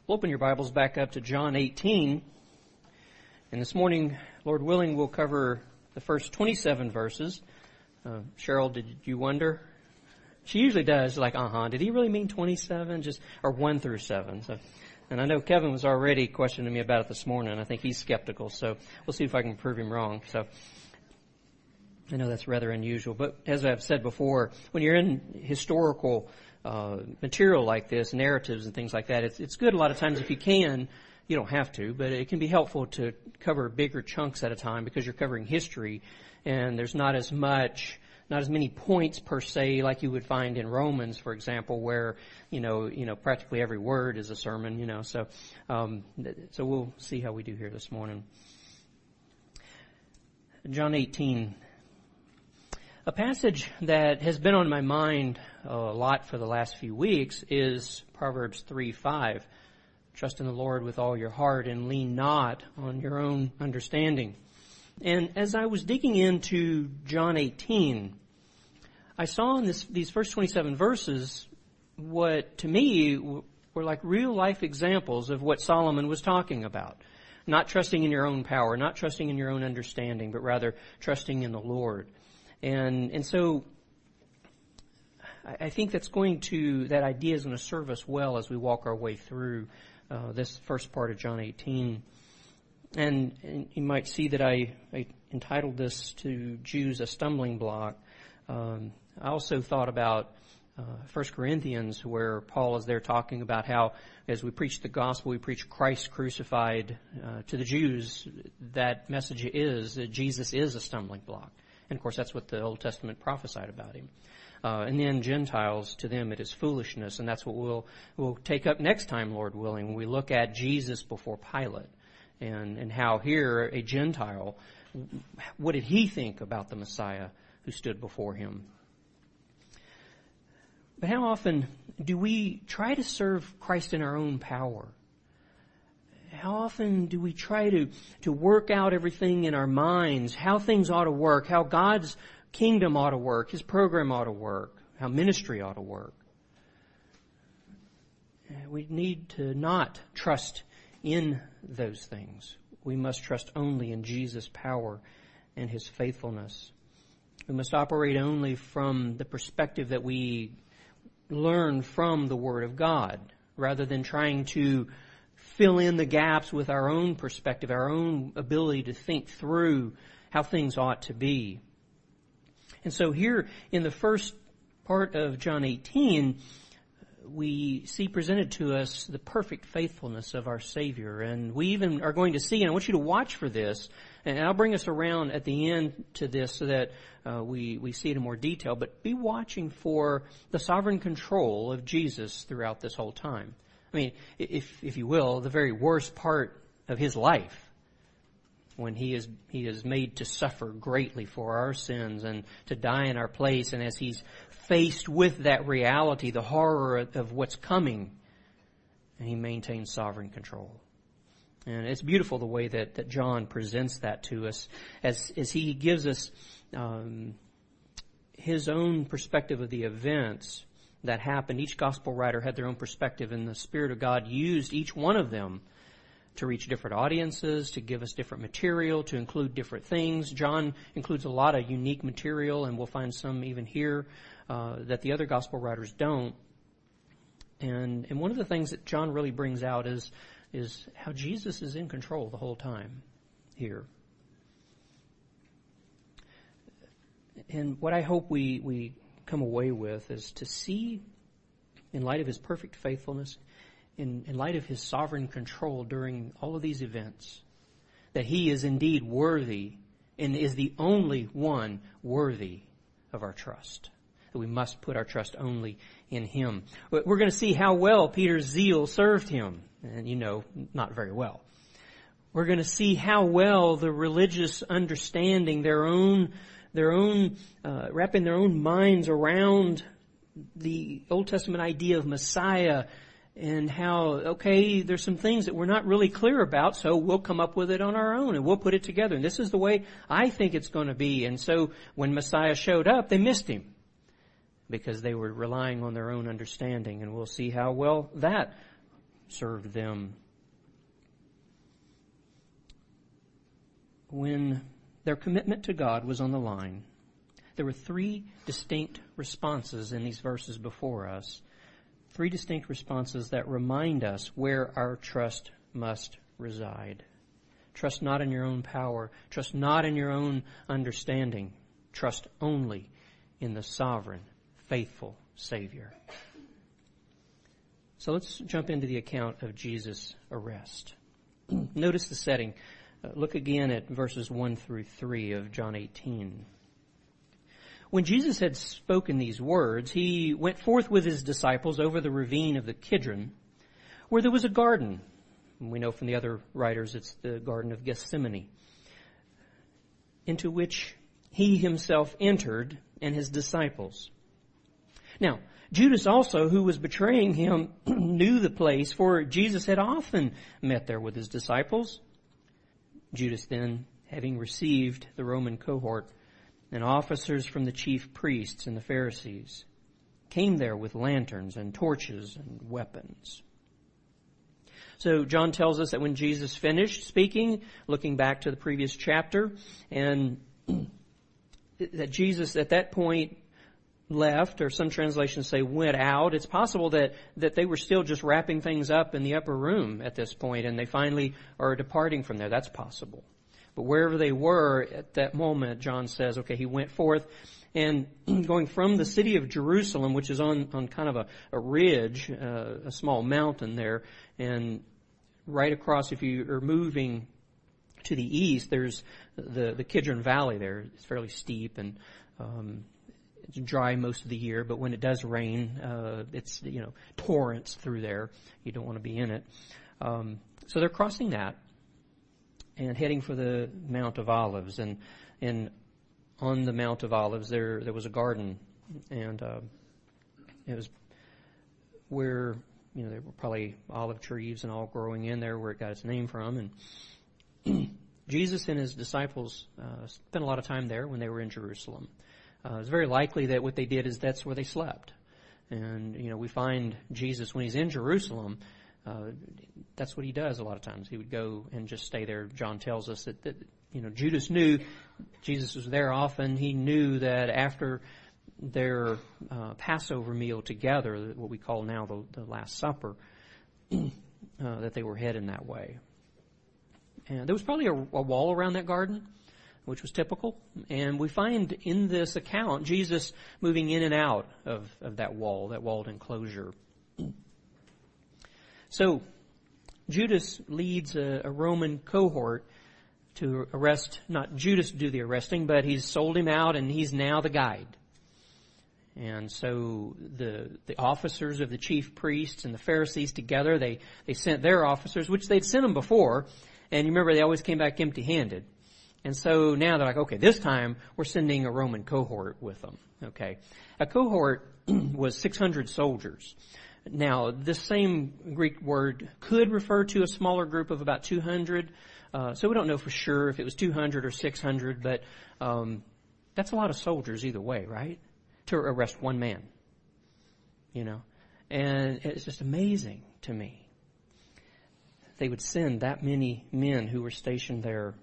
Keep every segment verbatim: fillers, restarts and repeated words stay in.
Well, open your Bibles back up to John eighteen. And this morning, Lord willing, we'll cover the first twenty-seven verses. Uh, Cheryl, did you wonder? She usually does, like, uh-huh, did he really mean twenty-seven? Just, or one through seven. So, and I know Kevin was already questioning me about it this morning. I think he's skeptical, so we'll see if I can prove him wrong. So, I know that's rather unusual. But as I've said before, when you're in historical uh material like this, narratives and things like that, it's it's good a lot of times if you can. You don't have to, but it can be helpful to cover bigger chunks at a time because you're covering history, and there's not as much, not as many points per se like you would find in Romans, for example, where you know, you know, practically every word is a sermon. You know, so um, so we'll see how we do here this morning. John eighteen. A passage that has been on my mind a lot for the last few weeks is Proverbs three five. Trust in the Lord with all your heart and lean not on your own understanding. And as I was digging into John eighteen, I saw in this, these first twenty-seven verses what to me were like real life examples of what Solomon was talking about. Not trusting in your own power, not trusting in your own understanding, but rather trusting in the Lord. And and so I think that's going to, that idea is going to serve us well as we walk our way through uh, this first part of John eighteen. And, and you might see that I, I entitled this to Jews a stumbling block. Um, I also thought about uh, First Corinthians, where Paul is there talking about how as we preach the gospel, we preach Christ crucified. Uh, to the Jews, that message is that Jesus is a stumbling block. And, of course, that's what the Old Testament prophesied about him. Uh, and then Gentiles, to them, it is foolishness. And that's what we'll we'll take up next time, Lord willing, when we look at Jesus before Pilate. And, and how here, a Gentile, what did he think about the Messiah who stood before him? But how often do we try to serve Christ in our own power? How often do we try to, to work out everything in our minds, how things ought to work, how God's kingdom ought to work, His program ought to work, how ministry ought to work? We need to not trust in those things. We must trust only in Jesus' power and His faithfulness. We must operate only from the perspective that we learn from the Word of God, rather than trying to fill in the gaps with our own perspective, our own ability to think through how things ought to be. And so here in the first part of John eighteen, we see presented to us the perfect faithfulness of our Savior. And we even are going to see, and I want you to watch for this, and I'll bring us around at the end to this so that uh, we, we see it in more detail, but be watching for the sovereign control of Jesus throughout this whole time. I mean, if if you will, the very worst part of His life, when He is He is made to suffer greatly for our sins and to die in our place, and as He's faced with that reality, the horror of what's coming, and He maintains sovereign control. And it's beautiful the way that, that John presents that to us as as he gives us um, his own perspective of the events that happened. Each gospel writer had their own perspective, and the Spirit of God used each one of them to reach different audiences, to give us different material, to include different things. John includes a lot of unique material, and we'll find some even here uh, that the other gospel writers don't. And and one of the things that John really brings out is is how Jesus is in control the whole time here. And what I hope we we come away with is to see, in light of His perfect faithfulness, in, in light of His sovereign control during all of these events, that He is indeed worthy and is the only one worthy of our trust. That we must put our trust only in Him. We're going to see how well Peter's zeal served him. And you know, not very well. We're going to see how well the religious understanding, their own their own, uh, wrapping their own minds around the Old Testament idea of Messiah, and how, okay, there's some things that we're not really clear about, so we'll come up with it on our own and we'll put it together. And this is the way I think it's going to be. And so when Messiah showed up, they missed Him because they were relying on their own understanding. And we'll see how well that served them. When their commitment to God was on the line, there were three distinct responses in these verses before us. Three distinct responses that remind us where our trust must reside. Trust not in your own power. Trust not in your own understanding. Trust only in the sovereign, faithful Savior. So let's jump into the account of Jesus' arrest. Notice the setting. Uh, look again at verses one through three of John eighteen. When Jesus had spoken these words, he went forth with his disciples over the ravine of the Kidron, where there was a garden. We know from the other writers it's the Garden of Gethsemane, into which he himself entered and his disciples. Now, Judas also, who was betraying him, knew the place, for Jesus had often met there with his disciples. Judas then, having received the Roman cohort and officers from the chief priests and the Pharisees, came there with lanterns and torches and weapons. So John tells us that when Jesus finished speaking, looking back to the previous chapter, and that Jesus at that point left, or some translations say went out. It's possible that, that they were still just wrapping things up in the upper room at this point, and they finally are departing from there. That's possible. But wherever they were at that moment, John says, okay, he went forth, and going from the city of Jerusalem, which is on, on kind of a, a ridge, uh, a small mountain there, and right across, if you are moving to the east, there's the, the Kidron Valley there. It's fairly steep, and um, it's dry most of the year, but when it does rain, uh, it's, you know, torrents through there. You don't want to be in it. Um, so they're crossing that and heading for the Mount of Olives. And, and on the Mount of Olives, there, there was a garden, and uh, it was where, you know, there were probably olive trees and all growing in there where it got its name from. And Jesus and his disciples uh, spent a lot of time there when they were in Jerusalem. Uh, it's very likely that what they did is that's where they slept. And, you know, we find Jesus, when he's in Jerusalem, uh, that's what he does a lot of times. He would go and just stay there. John tells us that, that, you know, Judas knew Jesus was there often. He knew that after their uh, Passover meal together, what we call now the, the Last Supper, uh, that they were heading that way. And there was probably a, a wall around that garden, which was typical. And we find in this account Jesus moving in and out of, of that wall, that walled enclosure. So Judas leads a, a Roman cohort to arrest, not Judas to do the arresting, but he's sold him out and he's now the guide. And so the the officers of the chief priests and the Pharisees together, they, they sent their officers, which they'd sent them before. And you remember they always came back empty-handed. And so now they're like, okay, this time we're sending a Roman cohort with them. Okay. A cohort was six hundred soldiers. Now, this same Greek word could refer to a smaller group of about two hundred. Uh, so we don't know for sure if it was two hundred or six hundred, but um, that's a lot of soldiers either way, right? To arrest one man, you know. And it's just amazing to me. They would send that many men who were stationed there.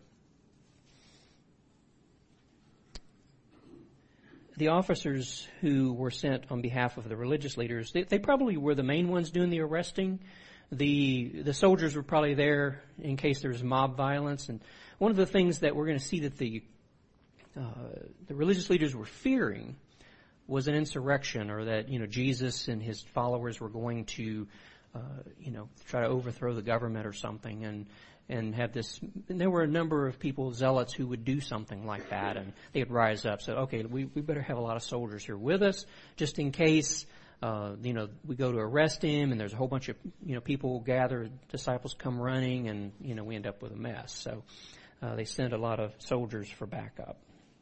The officers who were sent on behalf of the religious leaders, they, they probably were the main ones doing the arresting. The the soldiers were probably there in case there was mob violence. And one of the things that we're going to see that the uh, the religious leaders were fearing was an insurrection, or that, you know, Jesus and his followers were going to, uh, you know, try to overthrow the government or something, and and have this. And there were a number of people, zealots, who would do something like that, and they would rise up. So, okay, we we better have a lot of soldiers here with us, just in case, uh, you know, we go to arrest him, and there's a whole bunch of, you know, people gather, disciples come running, and, you know, we end up with a mess. So uh, they sent a lot of soldiers for backup.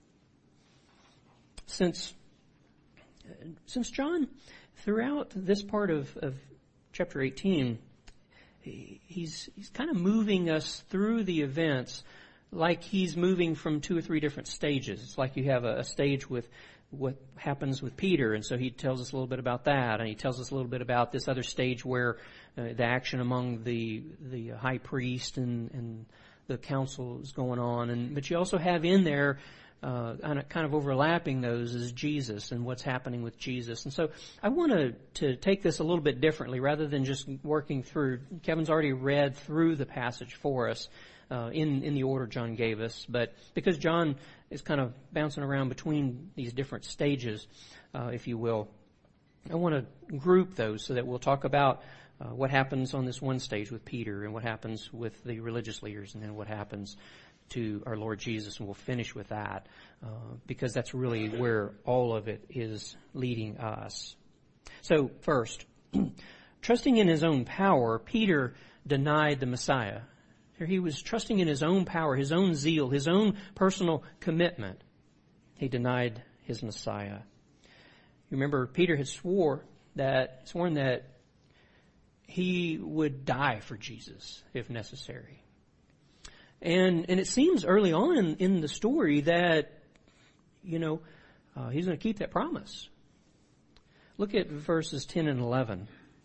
Since Since John, throughout this part of, of chapter eighteen, he, he's he's kind of moving us through the events like he's moving from two or three different stages. It's like you have a, a stage with what happens with Peter. And so he tells us a little bit about that. And he tells us a little bit about this other stage where uh, the action among the the high priest and, and the council is going on. And but you also have in there, uh, kind of overlapping those, is Jesus and what's happening with Jesus. And so I want to to take this a little bit differently rather than just working through. Kevin's already read through the passage for us uh, in in the order John gave us, but because John is kind of bouncing around between these different stages, uh, if you will, I want to group those so that we'll talk about uh, what happens on this one stage with Peter and what happens with the religious leaders and then what happens to our Lord Jesus, and we'll finish with that uh, because that's really where all of it is leading us. So first, trusting in his own power, Peter denied the Messiah. He was trusting in his own power, his own zeal, his own personal commitment. He denied his Messiah. You remember, Peter had swore that, sworn that he would die for Jesus if necessary. And and it seems early on in, in the story that, you know, uh, he's going to keep that promise. Look at verses ten and eleven.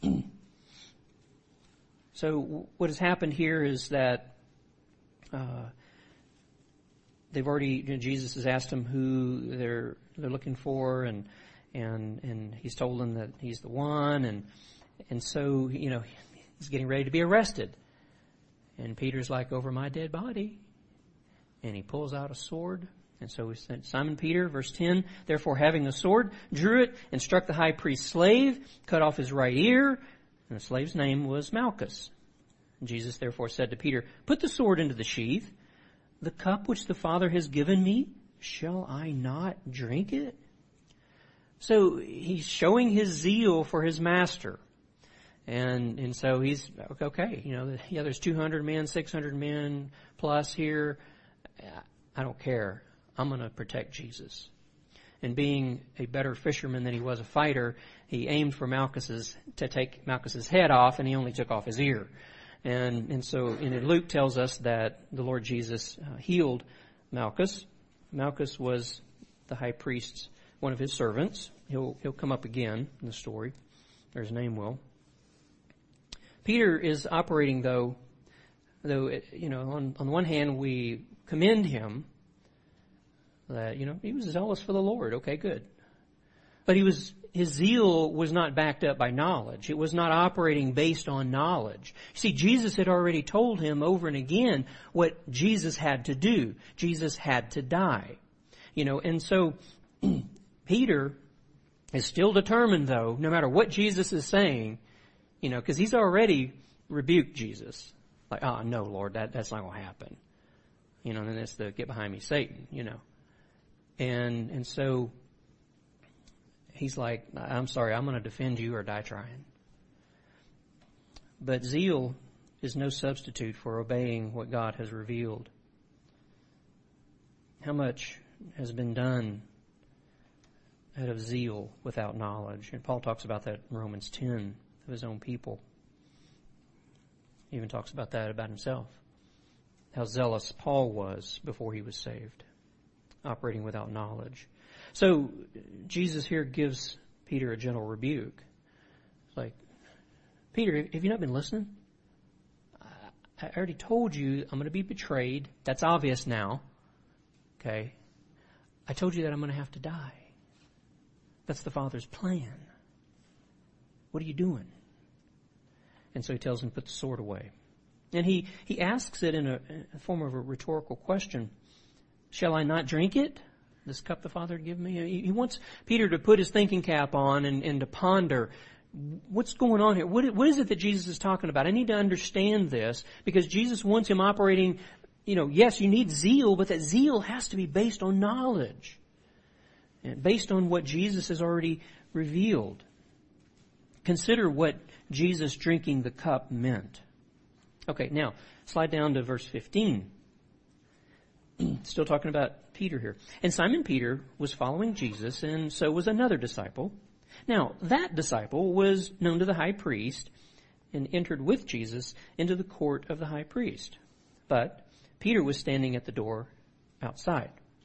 So what has happened here is that uh, they've already, you know, Jesus has asked them who they're they're looking for, and and and he's told them that he's the one, and and so, you know, he's getting ready to be arrested. And Peter's like, over my dead body. And he pulls out a sword. And so we said, Simon Peter, verse ten, therefore having a sword, drew it and struck the high priest's slave, cut off his right ear. And the slave's name was Malchus. And Jesus therefore said to Peter, put the sword into the sheath. The cup which the Father has given me, shall I not drink it? So he's showing his zeal for his master. And and so he's, okay, you know, yeah, there's two hundred men, six hundred men plus here. I don't care. I'm going to protect Jesus. And being a better fisherman than he was a fighter, he aimed for Malchus's, to take Malchus's head off, and he only took off his ear. And and so and Luke tells us that the Lord Jesus uh, healed Malchus. Malchus was the high priest's, one of his servants. He'll he'll come up again in the story, or his name will. Peter is operating, though, though you know, on, on one hand, we commend him that, you know, he was zealous for the Lord. Okay, good. But he was, his zeal was not backed up by knowledge. It was not operating based on knowledge. See, Jesus had already told him over and again what Jesus had to do. Jesus had to die. You know, and so Peter is still determined, though, no matter what Jesus is saying, you know, because he's already rebuked Jesus. Like, oh, no, Lord, that, that's not going to happen. You know, and then it's the get behind me, Satan, you know. And and so he's like, I'm sorry, I'm going to defend you or die trying. But zeal is no substitute for obeying what God has revealed. How much has been done out of zeal without knowledge? And Paul talks about that in Romans ten. Of his own people. He even talks about that about himself. How zealous Paul was before he was saved, operating without knowledge. So Jesus here gives Peter a gentle rebuke. It's like, Peter, have you not been listening? I already told you I'm going to be betrayed. That's obvious now. Okay. I told you that I'm going to have to die. That's the Father's plan. What are you doing? And so he tells him to put the sword away. And he, he asks it in a, in a form of a rhetorical question. Shall I not drink it? This cup the Father had given me? He, he wants Peter to put his thinking cap on and, and to ponder, what's going on here? What, what is it that Jesus is talking about? I need to understand this because Jesus wants him operating, you know, yes, you need zeal, but that zeal has to be based on knowledge. And based on what Jesus has already revealed. Consider what Jesus drinking the cup meant. Okay, now, slide down to verse fifteen. Still talking about Peter here. And Simon Peter was following Jesus, and so was another disciple. Now, that disciple was known to the high priest and entered with Jesus into the court of the high priest. But Peter was standing at the door outside.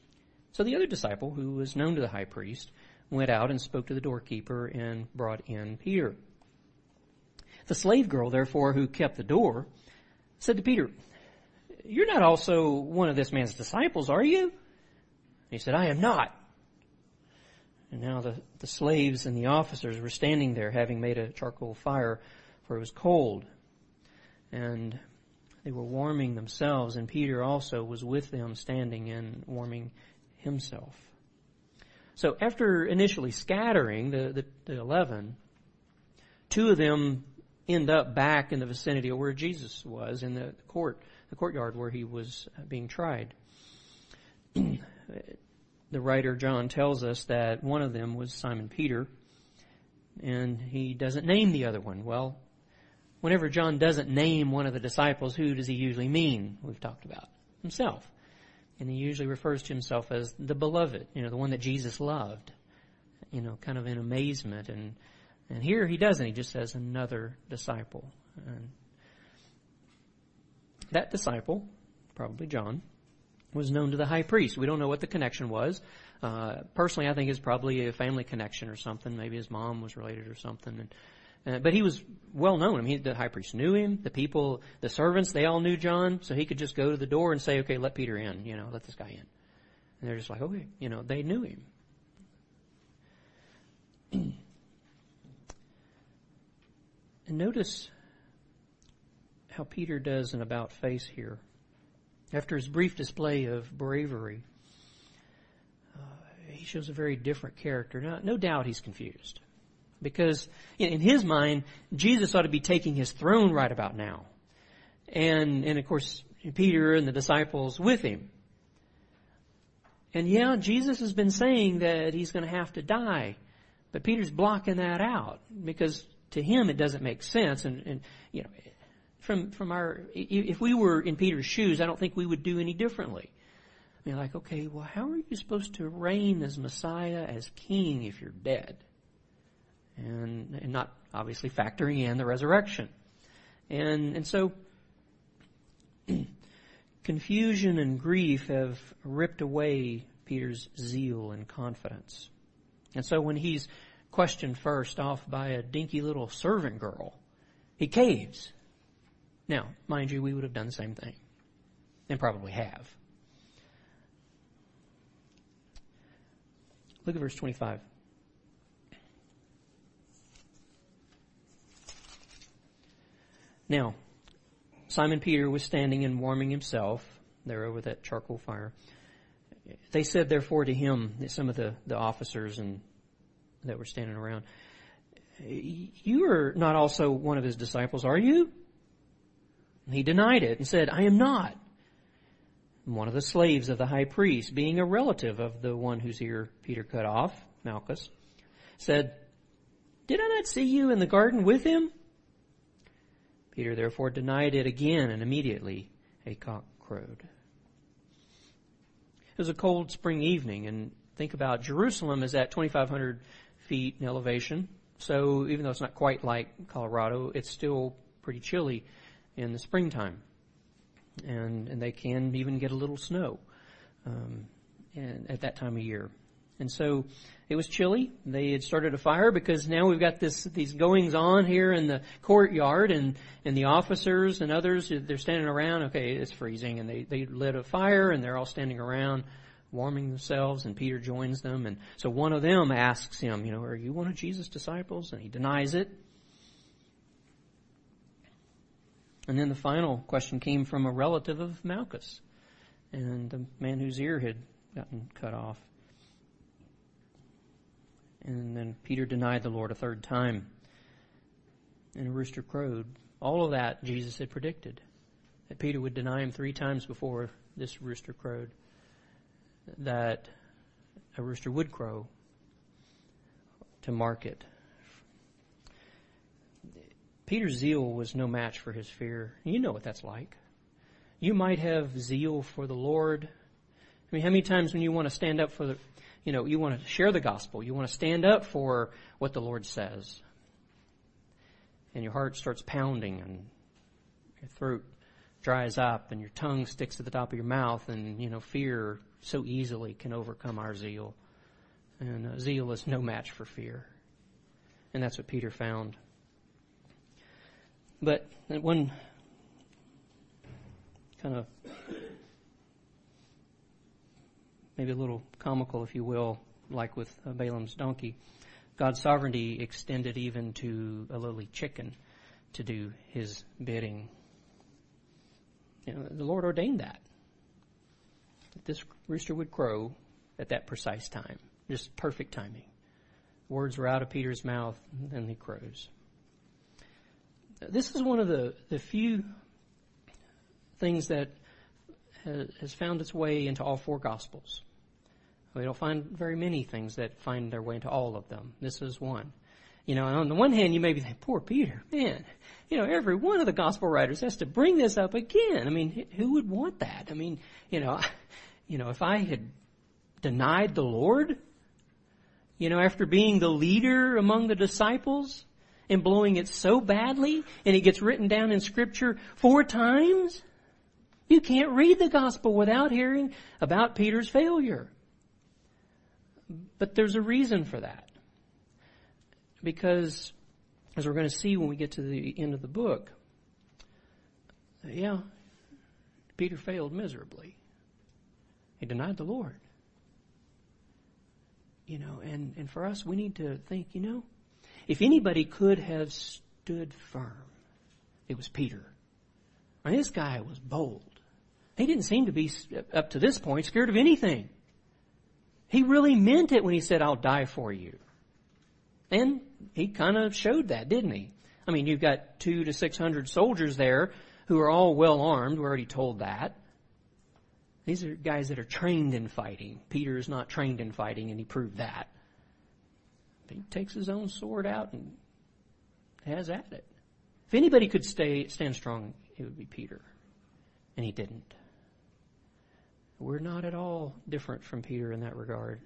So the other disciple, who was known to the high priest, went out and spoke to the doorkeeper and brought in Peter. The slave girl, therefore, who kept the door, said to Peter, "You're not also one of this man's disciples, are you?" He said, "I am not." And now the, the slaves and the officers were standing there, having made a charcoal fire, for it was cold. And they were warming themselves, and Peter also was with them, standing and warming himself. So after initially scattering the, the, the eleven, two of them end up back in the vicinity of where Jesus was, in the court, the courtyard where he was being tried. The writer John tells us that one of them was Simon Peter, and he doesn't name the other one. Well, whenever John doesn't name one of the disciples, who does he usually mean? We've talked about himself. And he usually refers to himself as the beloved, you know, the one that Jesus loved, you know, kind of in amazement. And, and here he doesn't. He just says another disciple. And that disciple, probably John, was known to the high priest. We don't know what the connection was. Uh, personally, I think it's probably a family connection or something. Maybe his mom was related or something. And, uh, but he was well known. I mean, the high priest knew him. The people, the servants, they all knew John. So he could just go to the door and say, "Okay, let Peter in. You know, let this guy in." And they're just like, "Okay," you know, they knew him. And notice how Peter does an about face here. After his brief display of bravery, uh, he shows a very different character. No, no doubt he's confused. Because in his mind, Jesus ought to be taking his throne right about now. And, and of course, Peter and the disciples with him. And yeah, Jesus has been saying that he's going to have to die. But Peter's blocking that out because to him it doesn't make sense. And, and you know, From from our, if we were in Peter's shoes, I don't think we would do any differently. I mean, like, okay, well, how are you supposed to reign as Messiah, as King, if you're dead? And and not obviously factoring in the resurrection. And and so confusion and grief have ripped away Peter's zeal and confidence. And so when he's questioned first off by a dinky little servant girl, he caves. Now, mind you, we would have done the same thing, and probably have. Look at verse twenty-five. Now, Simon Peter was standing and warming himself there over that charcoal fire. They said, therefore, to him, some of the, the officers and that were standing around, "You are not also one of his disciples, are you?" And he denied it and said, "I am not." And one of the slaves of the high priest, being a relative of the one whose ear Peter cut off, Malchus, said, "Did I not see you in the garden with him?" Peter therefore denied it again, and immediately a cock crowed. It was a cold spring evening, and think about Jerusalem is at twenty-five hundred feet in elevation. So even though it's not quite like Colorado, it's still pretty chilly in the springtime. And and they can even get a little snow um, and, at that time of year. And so it was chilly. They had started a fire because now we've got this these goings on here in the courtyard, and, and the officers and others, they're standing around. Okay, it's freezing, and they, they lit a fire, and they're all standing around warming themselves, and Peter joins them. And so one of them asks him, you know, "Are you one of Jesus' disciples?" And he denies it. And then the final question came from a relative of Malchus, and the man whose ear had gotten cut off. And then Peter denied the Lord a third time, and a rooster crowed. All of that Jesus had predicted, that Peter would deny him three times before this rooster crowed, that a rooster would crow to mark it. Peter's zeal was no match for his fear. You know what that's like. You might have zeal for the Lord. I mean, how many times when you want to stand up for the, you know, you want to share the gospel, you want to stand up for what the Lord says, and your heart starts pounding and your throat dries up and your tongue sticks to the top of your mouth, and, you know, fear so easily can overcome our zeal. And uh, zeal is no match for fear. And that's what Peter found. But one kind of, maybe a little comical, if you will, like with uh, Balaam's donkey, God's sovereignty extended even to a lowly chicken to do his bidding. You know, the Lord ordained that. That this rooster would crow at that precise time. Just perfect timing. Words were out of Peter's mouth, and then he crows. This is one of the, the few things that has found its way into all four Gospels. We don't find very many things that find their way into all of them. This is one. You know, on the one hand, you may be thinking, poor Peter, man, you know, every one of the Gospel writers has to bring this up again. I mean, who would want that? I mean, you know, you know, if I had denied the Lord, you know, after being the leader among the disciples and blowing it so badly, and it gets written down in Scripture four times, you can't read the Gospel without hearing about Peter's failure. But there's a reason for that. Because, as we're going to see when we get to the end of the book, yeah, Peter failed miserably. He denied the Lord. You know, and, and for us, we need to think, you know, if anybody could have stood firm, it was Peter. I mean, this guy was bold. He didn't seem to be, up to this point, scared of anything. He really meant it when he said, I'll die for you. And he kind of showed that, didn't he? I mean, you've got two to six hundred soldiers there who are all well armed. We're already told that. These are guys that are trained in fighting. Peter is not trained in fighting, and he proved that. But he takes his own sword out and has at it. If anybody could stay stand strong, it would be Peter. And he didn't. We're not at all different from Peter in that regard.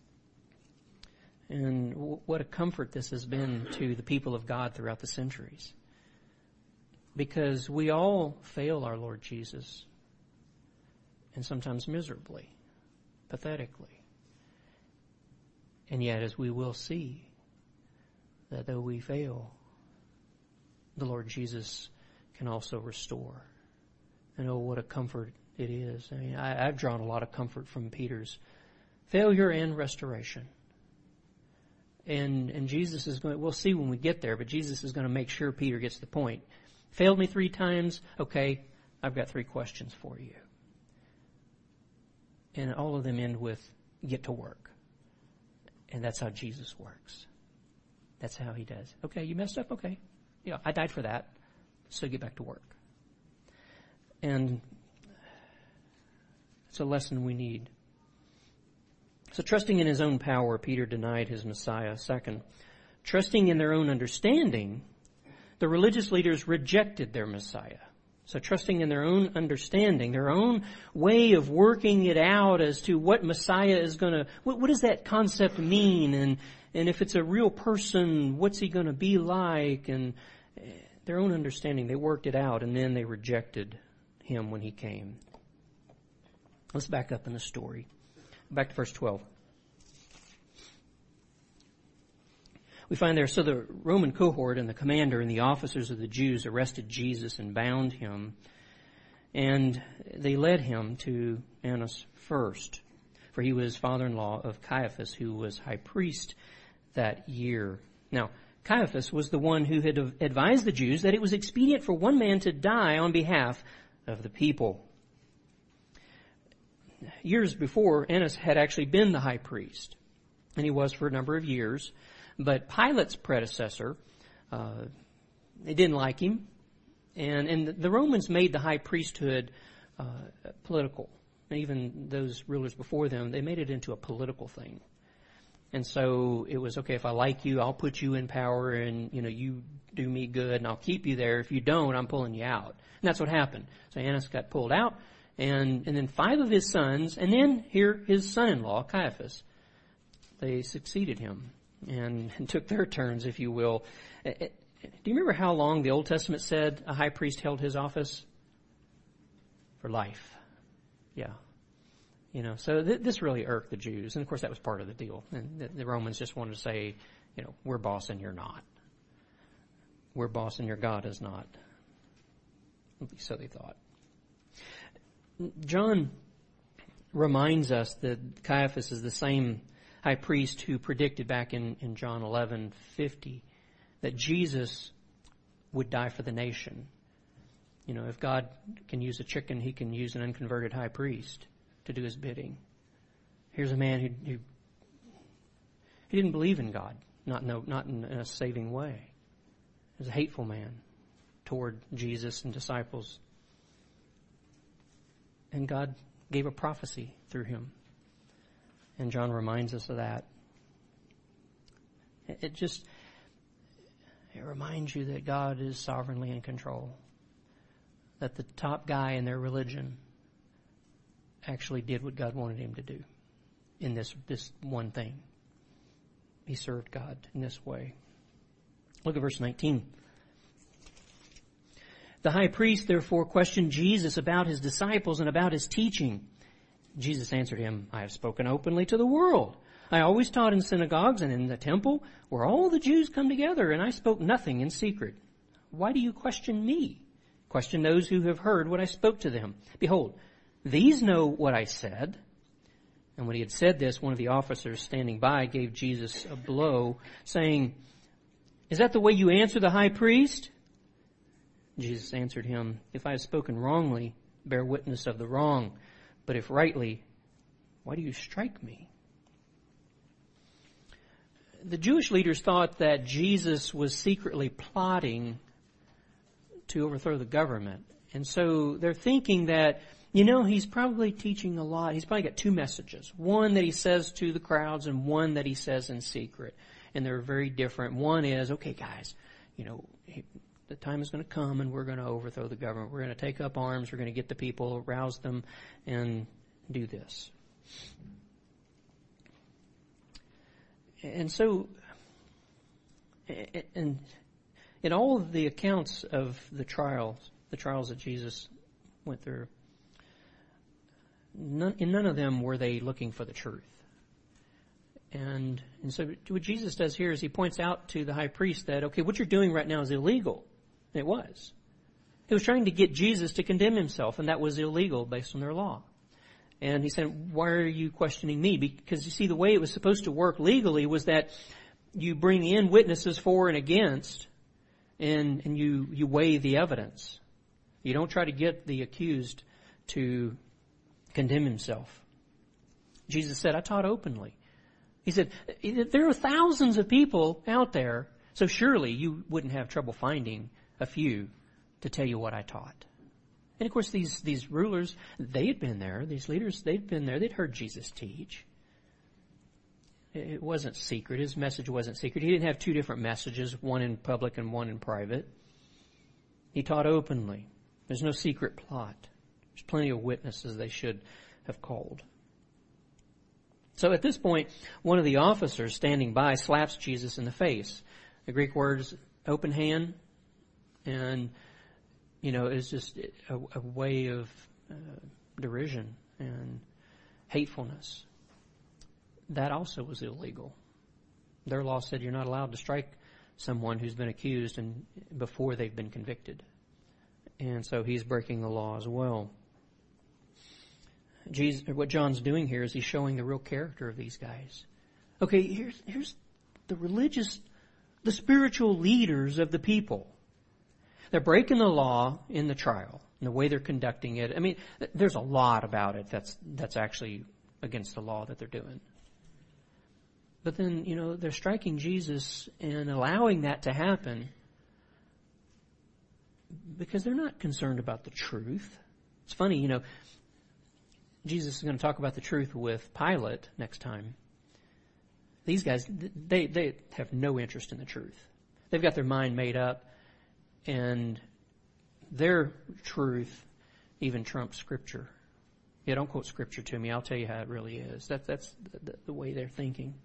And w- what a comfort this has been to the people of God throughout the centuries. Because we all fail our Lord Jesus. And sometimes miserably, pathetically. And yet, as we will see, that though we fail, the Lord Jesus can also restore. And oh, what a comfort it is. I mean, I, I've drawn a lot of comfort from Peter's failure and restoration. And and Jesus is going, we'll see when we get there, but Jesus is going to make sure Peter gets the point. Failed me three times? Okay, I've got three questions for you. And all of them end with, get to work. And that's how Jesus works. That's how he does. Okay, you messed up? Okay. Yeah, I died for that. So get back to work. And it's a lesson we need. So trusting in his own power, Peter denied his Messiah. Second, trusting in their own understanding, the religious leaders rejected their Messiah. So trusting in their own understanding, their own way of working it out as to what Messiah is going to, what, what does that concept mean? And, and if it's a real person, what's he going to be like? And their own understanding, they worked it out, and then they rejected him when he came. Let's back up in the story. Back to verse twelve. We find there, so the Roman cohort and the commander and the officers of the Jews arrested Jesus and bound him. And they led him to Annas first, for he was father-in-law of Caiaphas, who was high priest that year. Now, Caiaphas was the one who had advised the Jews that it was expedient for one man to die on behalf of the people. Years before, Annas had actually been the high priest, and he was for a number of years. But Pilate's predecessor, uh, they didn't like him, and and the Romans made the high priesthood uh, political. And even those rulers before them, they made it into a political thing. And so it was, okay, if I like you, I'll put you in power, and you know you do me good, and I'll keep you there. If you don't, I'm pulling you out. And that's what happened. So Annas got pulled out. And and then five of his sons, and then here his son-in-law, Caiaphas, they succeeded him and, and took their turns, if you will. Do you remember how long the Old Testament said a high priest held his office? for life. Yeah. You know, so th- this really irked the Jews. And of course that was part of the deal. And the, the Romans just wanted to say, you know, we're boss and you're not. We're boss and your God is not. At least so they thought. John reminds us that Caiaphas is the same high priest who predicted back in, in John eleven fifty that Jesus would die for the nation. You know, if God can use a chicken, he can use an unconverted high priest to do his bidding. Here's a man who, who he didn't believe in God, not no, not in a saving way. He was a hateful man toward Jesus and disciples. And God gave a prophecy through him. And John reminds us of that. It just, it reminds you that God is sovereignly in control. That the top guy in their religion actually did what God wanted him to do in this, this one thing. He served God in this way. Look at verse nineteen. The high priest therefore questioned Jesus about his disciples and about his teaching. Jesus answered him, I have spoken openly to the world. I always taught in synagogues and in the temple where all the Jews come together, and I spoke nothing in secret. Why do you question me? Question those who have heard what I spoke to them. Behold, these know what I said. And when he had said this, one of the officers standing by gave Jesus a blow, saying, Is that the way you answer the high priest? Jesus answered him, If I have spoken wrongly, bear witness of the wrong. But if rightly, why do you strike me? The Jewish leaders thought that Jesus was secretly plotting to overthrow the government. And so they're thinking that, you know, he's probably teaching a lot. He's probably got two messages. One that he says to the crowds and one that he says in secret. And they're very different. One is, okay, guys, you know, he, the time is going to come and we're going to overthrow the government. We're going to take up arms. We're going to get the people, rouse them, and do this. And so, and in all of the accounts of the trials, the trials that Jesus went through, none, in none of them were they looking for the truth. And, and so what Jesus does here is he points out to the high priest that, okay, what you're doing right now is illegal. It was. He was trying to get Jesus to condemn himself, and that was illegal based on their law. And he said, why are you questioning me? Because you see, the way it was supposed to work legally was that you bring in witnesses for and against, and, and you, you weigh the evidence. You don't try to get the accused to condemn himself. Jesus said, I taught openly. He said, there are thousands of people out there, so surely you wouldn't have trouble finding a few to tell you what I taught. And of course, these, these rulers, they had been there. These leaders, they'd been there. They'd heard Jesus teach. It wasn't secret. His message wasn't secret. He didn't have two different messages, one in public and one in private. He taught openly. There's no secret plot. There's plenty of witnesses they should have called. So at this point, one of the officers standing by slaps Jesus in the face. The Greek word is open hand, and, you know, it's just a, a way of uh, derision and hatefulness. That also was illegal. Their law said you're not allowed to strike someone who's been accused and before they've been convicted. And so he's breaking the law as well. Jesus, what John's doing here is he's showing the real character of these guys. Okay, here's, here's the religious, the spiritual leaders of the people. They're breaking the law in the trial, and the way they're conducting it. I mean, there's a lot about it that's, that's actually against the law that they're doing. But then, you know, they're striking Jesus and allowing that to happen because they're not concerned about the truth. It's funny, you know, Jesus is going to talk about the truth with Pilate next time. These guys, they, they have no interest in the truth. They've got their mind made up, and their truth even trumps Scripture. Yeah, don't quote Scripture to me. I'll tell you how it really is. That, that's the, the way they're thinking.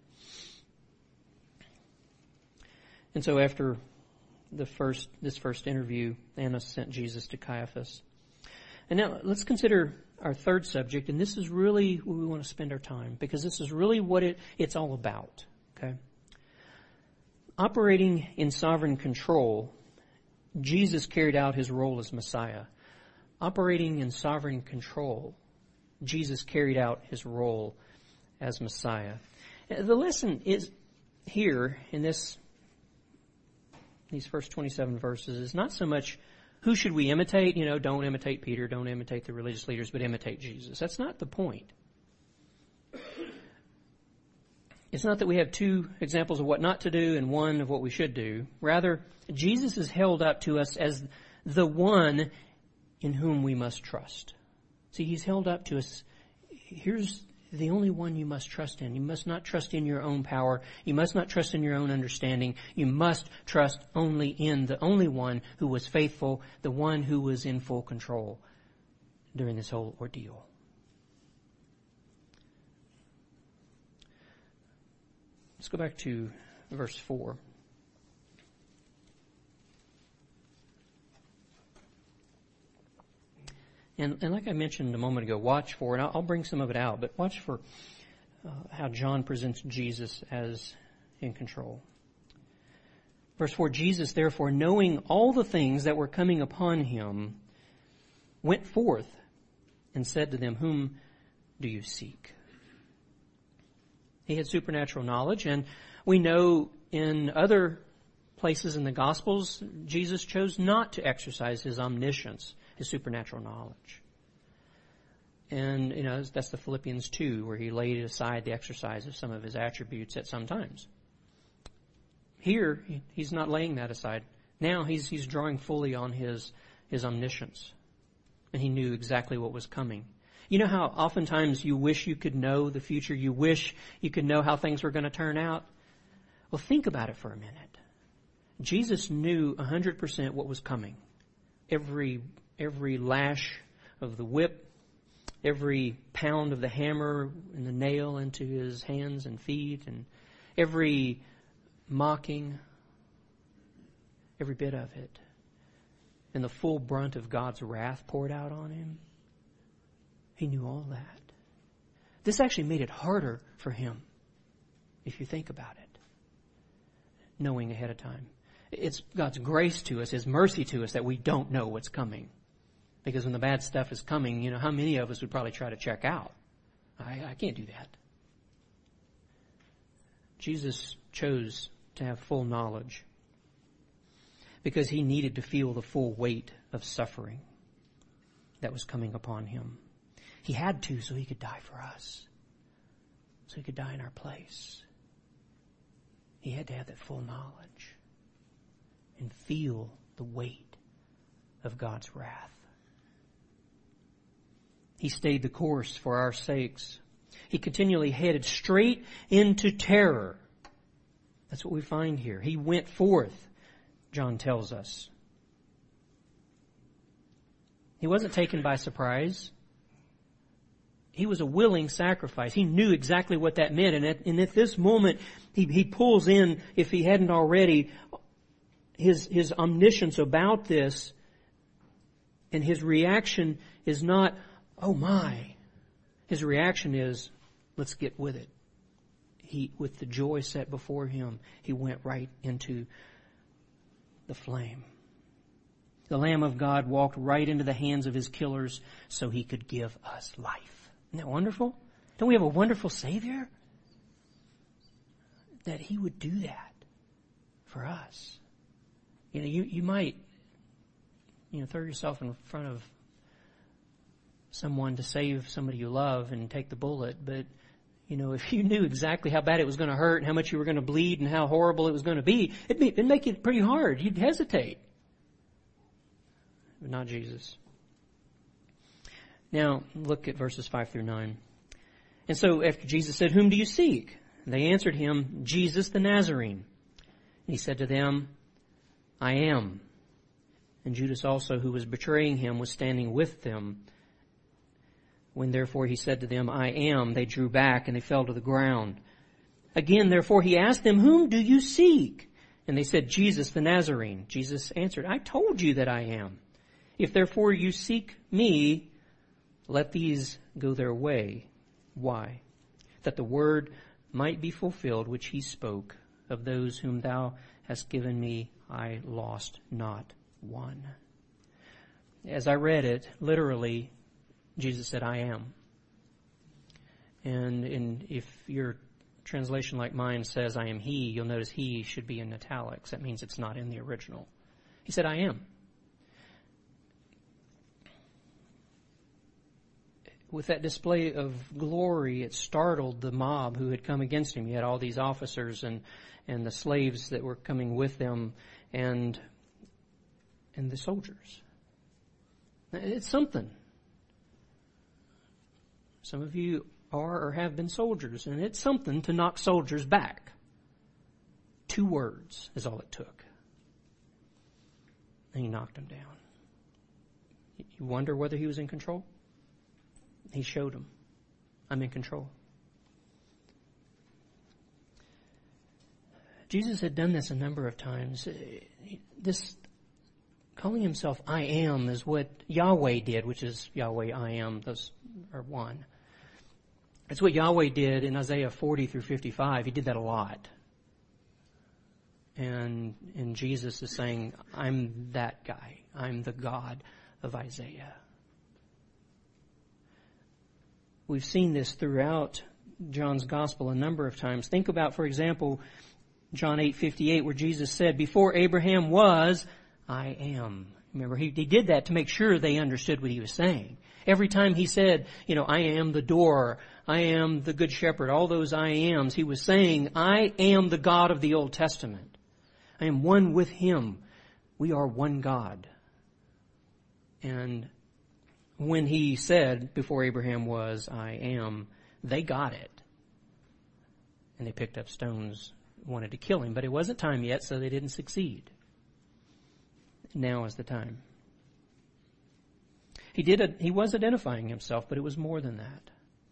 And so after the first this first interview, Annas sent Jesus to Caiaphas. And now let's consider our third subject, and this is really where we want to spend our time, because this is really what it, it's all about. Okay? Operating in sovereign control, Jesus carried out his role as Messiah. Operating in sovereign control, Jesus carried out his role as Messiah. The lesson is here in this, these first twenty-seven verses is not so much who should we imitate, you know, don't imitate Peter, don't imitate the religious leaders, but imitate Jesus. That's not the point. It's not that we have two examples of what not to do and one of what we should do. Rather, Jesus is held up to us as the one in whom we must trust. See, he's held up to us. Here's the only one you must trust in. You must not trust in your own power. You must not trust in your own understanding. You must trust only in the only one who was faithful, the one who was in full control during this whole ordeal. Let's go back to verse four. And, and like I mentioned a moment ago, watch for, and I'll, I'll bring some of it out, but watch for uh, how John presents Jesus as in control. Verse four, Jesus, therefore, knowing all the things that were coming upon him, went forth and said to them, whom do you seek? He had supernatural knowledge, and we know in other places in the Gospels, Jesus chose not to exercise his omniscience, his supernatural knowledge. And, you know, that's the Philippians two, where he laid aside the exercise of some of his attributes at some times. Here, he's not laying that aside. Now he's he's drawing fully on his, his omniscience. And he knew exactly what was coming. You know how oftentimes you wish you could know the future? You wish you could know how things were going to turn out? Well, think about it for a minute. Jesus knew one hundred percent what was coming. Every, every lash of the whip, every pound of the hammer and the nail into his hands and feet, and every mocking, every bit of it, and the full brunt of God's wrath poured out on him. He knew all that. This actually made it harder for him, if you think about it, knowing ahead of time. It's God's grace to us, his mercy to us, that we don't know what's coming. Because when the bad stuff is coming, you know, how many of us would probably try to check out? I, I can't do that. Jesus chose to have full knowledge because he needed to feel the full weight of suffering that was coming upon him. He had to so he could die for us. So he could die in our place. He had to have that full knowledge and feel the weight of God's wrath. He stayed the course for our sakes. He continually headed straight into terror. That's what we find here. He went forth, John tells us. He wasn't taken by surprise. He was a willing sacrifice. He knew exactly what that meant. And at, and at this moment, he, he pulls in, if he hadn't already, his, his omniscience about this. And his reaction is not, oh my. His reaction is, let's get with it. He, with the joy set before him, he went right into the flame. The Lamb of God walked right into the hands of his killers so he could give us life. Isn't that wonderful? Don't we have a wonderful Savior? That he would do that for us. You know, you, you might, you know, throw yourself in front of someone to save somebody you love and take the bullet, but, you know, if you knew exactly how bad it was going to hurt and how much you were going to bleed and how horrible it was going to be, it'd, be, it'd make it pretty hard. You'd hesitate. But not Jesus. Now, look at verses five through nine. And so after Jesus said, whom do you seek? They answered him, Jesus the Nazarene. And he said to them, I am. And Judas also, who was betraying him, was standing with them. When therefore he said to them, I am, they drew back and they fell to the ground. Again, therefore he asked them, whom do you seek? And they said, Jesus the Nazarene. Jesus answered, I told you that I am. If therefore you seek me, let these go their way. Why? That the word might be fulfilled which he spoke, of those whom thou hast given me, I lost not one. As I read it, literally, Jesus said, I am. And in, if your translation like mine says, I am he, you'll notice he should be in italics. That means it's not in the original. He said, I am. With that display of glory, it startled the mob who had come against him. He had all these officers and, and the slaves that were coming with them and, and the soldiers. It's something. Some of you are or have been soldiers, and it's something to knock soldiers back. Two words is all it took. And he knocked them down. You wonder whether he was in control? He showed them, I'm in control. Jesus had done this a number of times. This calling himself I am is what Yahweh did, which is Yahweh I am. Those are one. It's what Yahweh did in Isaiah forty through fifty-five. He did that a lot. And, and Jesus is saying, I'm that guy. I'm the God of Isaiah. We've seen this throughout John's Gospel a number of times. Think about, for example, John eight fifty-eight, where Jesus said, before Abraham was, I am. Remember, he, he did that to make sure they understood what he was saying. Every time he said, you know, I am the door, I am the good shepherd, all those I ams, he was saying, I am the God of the Old Testament. I am one with him. We are one God. And when he said, before Abraham was, I am, they got it. And they picked up stones, wanted to kill him. But it wasn't time yet, so they didn't succeed. Now is the time. He did. He was identifying himself, but it was more than that.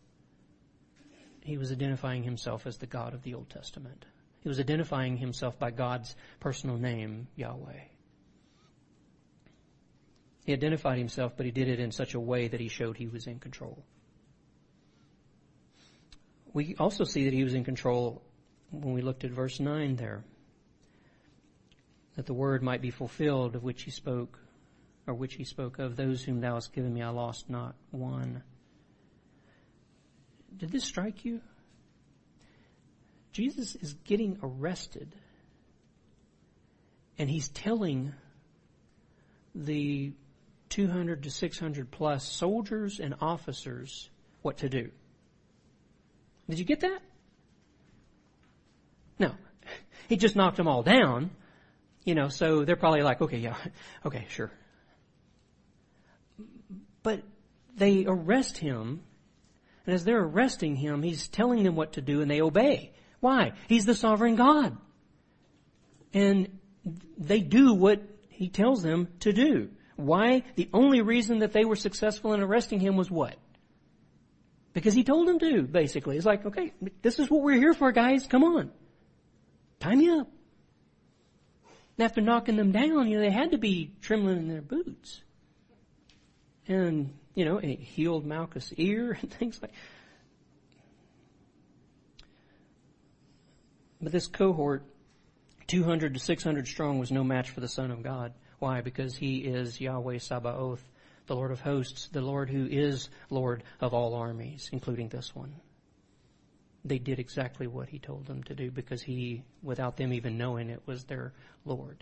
He was identifying himself as the God of the Old Testament. He was identifying himself by God's personal name, Yahweh. He identified himself, but he did it in such a way that he showed he was in control. We also see that he was in control when we looked at verse nine there. That the word might be fulfilled of which he spoke, or which he spoke of, those whom thou hast given me, I lost not one. Did this strike you? Jesus is getting arrested, and he's telling the two hundred to six hundred plus soldiers and officers what to do. Did you get that? No. He just knocked them all down, you know, so they're probably like, okay, yeah, okay, sure. But they arrest him, and as they're arresting him, he's telling them what to do, and they obey. Why? He's the sovereign God. And they do what he tells them to do. Why? The only reason that they were successful in arresting him was what? Because he told them to, basically. It's like, okay, this is what we're here for, guys. Come on. Tie me up. And after knocking them down, you know, they had to be trembling in their boots. And, you know, it healed Malchus' ear and things like that. But this cohort, two hundred to six hundred strong, was no match for the Son of God. Why? Because he is Yahweh Sabaoth, the Lord of hosts, the Lord who is Lord of all armies, including this one. They did exactly what he told them to do because he, without them even knowing it, was their Lord.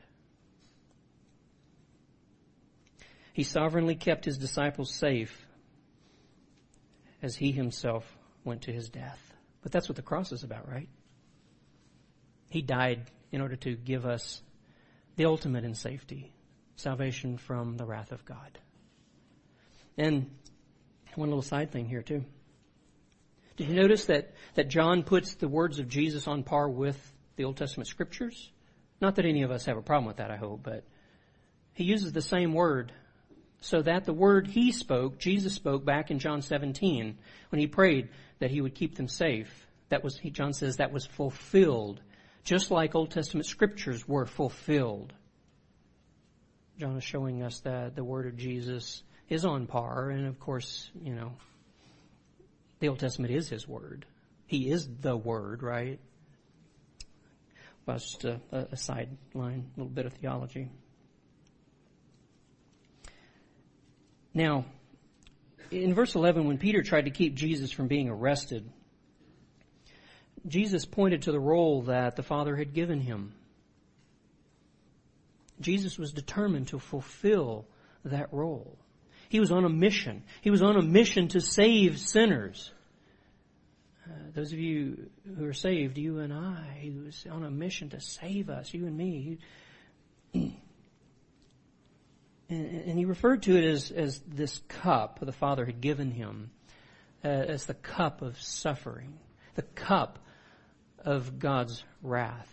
He sovereignly kept his disciples safe as he himself went to his death. But that's what the cross is about, right? He died in order to give us the ultimate in safety, salvation from the wrath of God. And one little side thing here too. Did you notice that, that John puts the words of Jesus on par with the Old Testament scriptures? Not that any of us have a problem with that, I hope, but he uses the same word so that the word he spoke, Jesus spoke back in John seventeen when he prayed that he would keep them safe. That was, John says, that was fulfilled, just like Old Testament scriptures were fulfilled. John is showing us that the word of Jesus is on par, and of course, you know, the Old Testament is his word. He is the word, right? Well, it's just a, a sideline, a little bit of theology. Now, in verse eleven, when Peter tried to keep Jesus from being arrested, Jesus pointed to the role that the Father had given him. Jesus was determined to fulfill that role. He was on a mission. He was on a mission to save sinners. Uh, those of you who are saved, you and I, he was on a mission to save us, you and me. He, and, and he referred to it as, as this cup the Father had given him, uh, as the cup of suffering, the cup of God's wrath.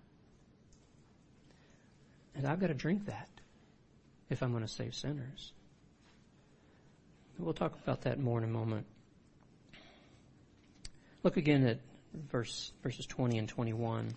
And I've got to drink that if I'm going to save sinners. We'll talk about that more in a moment. Look again at verse verses twenty and twenty-one.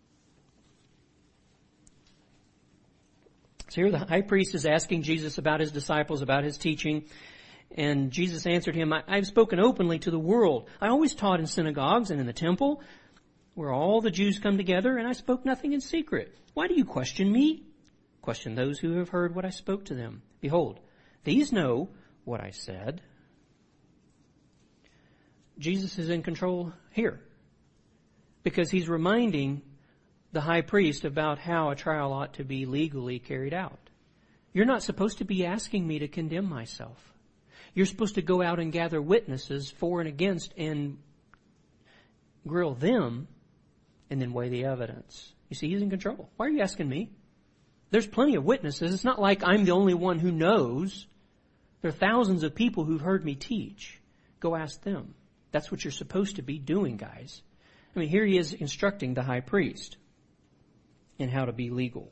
So here the high priest is asking Jesus about his disciples, about his teaching. And Jesus answered him, I, I've spoken openly to the world. I always taught in synagogues and in the temple, where all the Jews come together, and I spoke nothing in secret. Why do you question me? Question those who have heard what I spoke to them. Behold, these know what I said. Jesus is in control here because he's reminding the high priest about how a trial ought to be legally carried out. You're not supposed to be asking me to condemn myself. You're supposed to go out and gather witnesses for and against and grill them and then weigh the evidence. You see, he's in control. Why are you asking me? There's plenty of witnesses. It's not like I'm the only one who knows. There are thousands of people who've heard me teach. Go ask them. That's what you're supposed to be doing, guys. I mean, here he is instructing the high priest in how to be legal.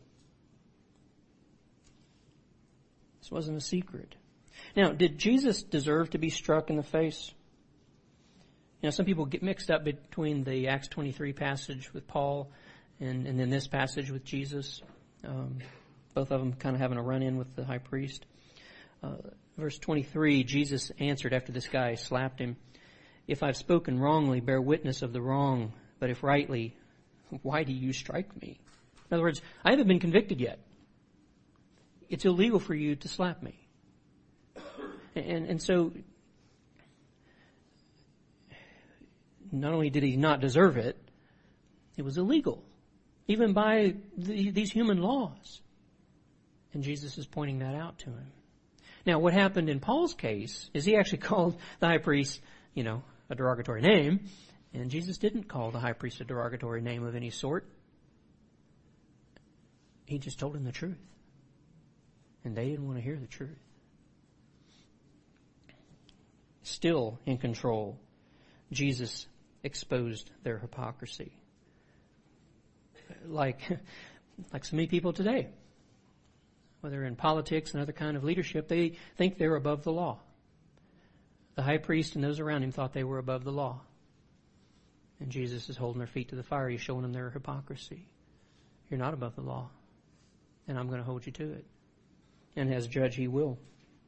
This wasn't a secret. Now, did Jesus deserve to be struck in the face? You know, some people get mixed up between the Acts twenty-three passage with Paul and, and then this passage with Jesus. Um, both of them kind of having a run-in with the high priest. Uh, verse twenty-three, Jesus answered after this guy slapped him, if I've spoken wrongly, bear witness of the wrong, but if rightly, why do you strike me? In other words, I haven't been convicted yet. It's illegal for you to slap me. And, and so, not only did he not deserve it, it was illegal, even by the, these human laws. And Jesus is pointing that out to him. Now, what happened in Paul's case is he actually called the high priest, you know, a derogatory name, and Jesus didn't call the high priest a derogatory name of any sort. He just told him the truth. And they didn't want to hear the truth. Still in control, Jesus exposed their hypocrisy. Like, like so many people today, whether in politics and other kind of leadership, they think they're above the law. The high priest and those around him thought they were above the law. And Jesus is holding their feet to the fire. He's showing them their hypocrisy. You're not above the law. And I'm going to hold you to it. And as judge, he will.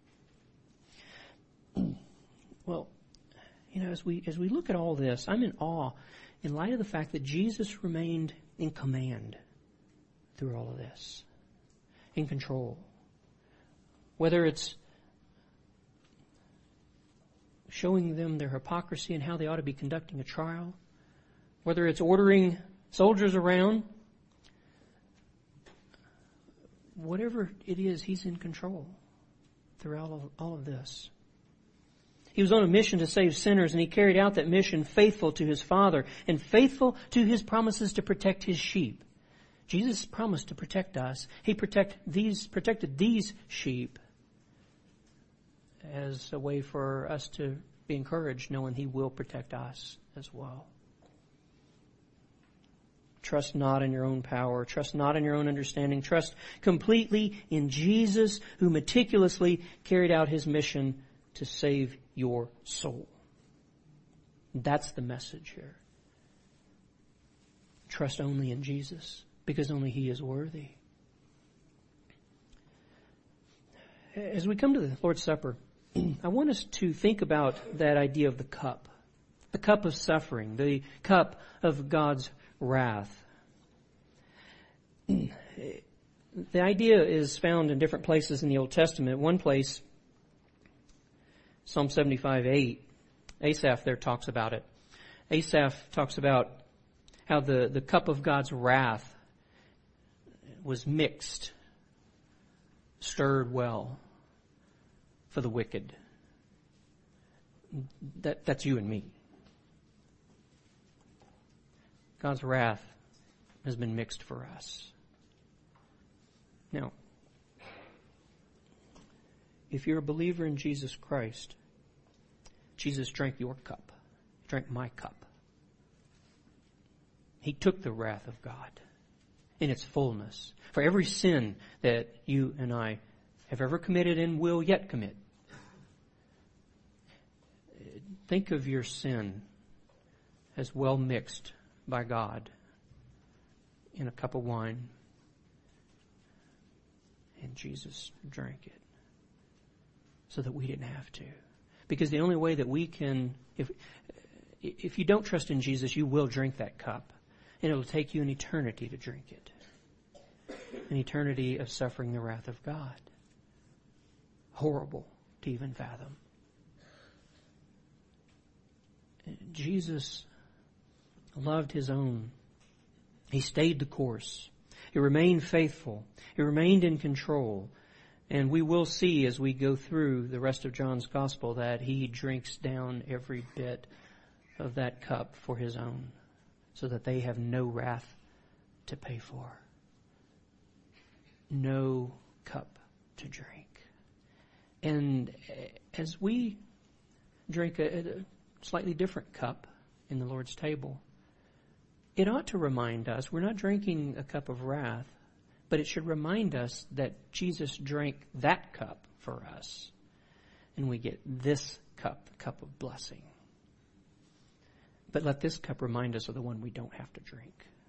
Well, you know, as we as we look at all this, I'm in awe in light of the fact that Jesus remained in command through all of this. In control. Whether it's showing them their hypocrisy and how they ought to be conducting a trial, whether it's ordering soldiers around, whatever it is, he's in control throughout all of, all of this. He was on a mission to save sinners, and he carried out that mission faithful to his Father and faithful to his promises to protect his sheep. Jesus promised to protect us. He protect these, protected these sheep as a way for us to be encouraged, knowing he will protect us as well. Trust not in your own power. Trust not in your own understanding. Trust completely in Jesus, who meticulously carried out his mission to save your soul. That's the message here. Trust only in Jesus, because only he is worthy. as we come to the Lord's Supper, I want us to think about that idea of the cup, the cup of suffering, the cup of God's wrath. The idea is found in different places in the Old Testament. One place, Psalm seventy-five eight, Asaph there talks about it. Asaph talks about how the, the cup of God's wrath was mixed, stirred well for the wicked. That, that's you and me. God's wrath has been mixed for us. Now, if you're a believer in Jesus Christ, Jesus drank your cup. He drank my cup. He took the wrath of God in its fullness for every sin that you and I have ever committed and will yet commit. Think of your sin as well mixed by God in a cup of wine. And Jesus drank it so that we didn't have to. Because the only way that we can, if if you don't trust in Jesus, you will drink that cup. And it will take you an eternity to drink it. An eternity of suffering the wrath of God. Horrible to even fathom. Jesus loved his own. He stayed the course. He remained faithful. He remained in control. And we will see as we go through the rest of John's Gospel that he drinks down every bit of that cup for his own, so that they have no wrath to pay for. No cup to drink. And as we drink a, a slightly different cup in the Lord's table, it ought to remind us, we're not drinking a cup of wrath, but it should remind us that Jesus drank that cup for us. And we get this cup, the cup of blessing. But let this cup remind us of the one we don't have to drink.